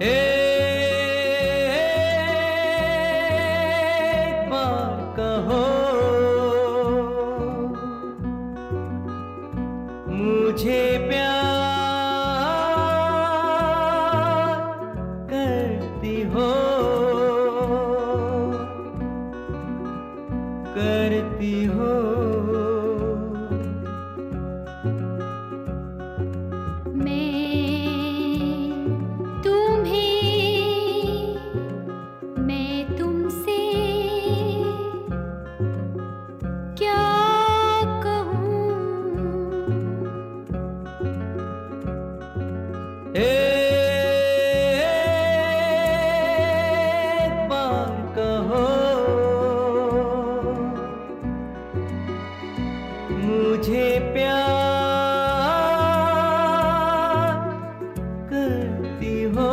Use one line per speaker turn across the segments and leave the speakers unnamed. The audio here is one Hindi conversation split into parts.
एक बार कहो मुझे प्यार करती हो, करती हो। एक बार कहो मुझे प्यार करती हो,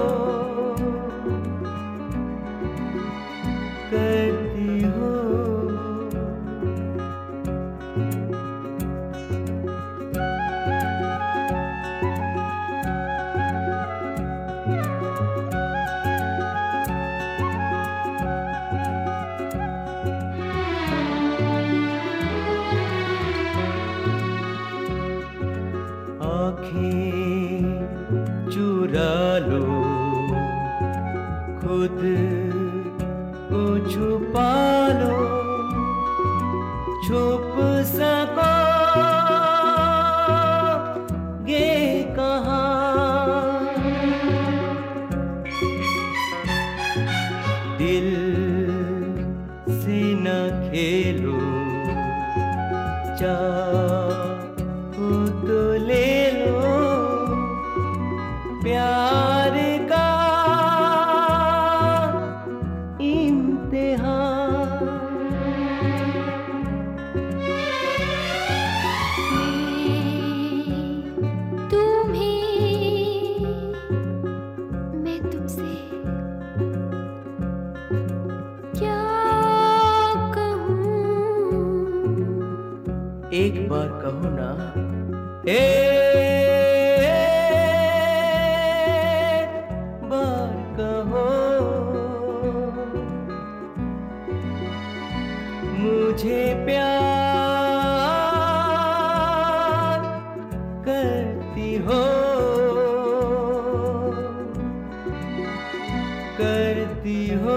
करती हो। आँखें चुरा लो, खुद को छुपा लो, छुप सकोगे कहाँ। दिल से न खेलो, चाहो तो ले लो प्यार का इम्तिहान।
मैं तुमसे क्या कहूँ?
एक बार कहो ना, एक बार कहो मुझे प्यार करती हो, करती हो।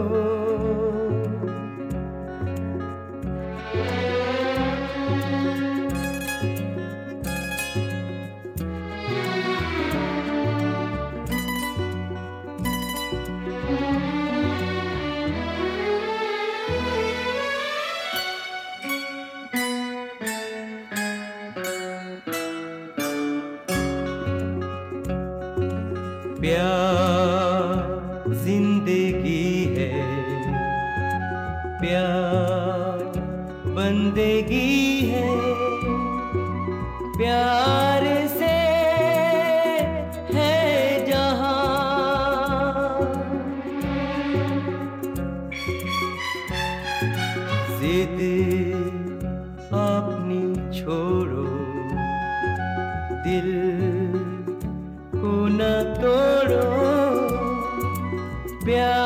प्यार जिंदगी है, प्यार बंदगी है, प्यार से है जहां। जिद अपनी छोड़ो, दिल को न तोड़ो, प्यार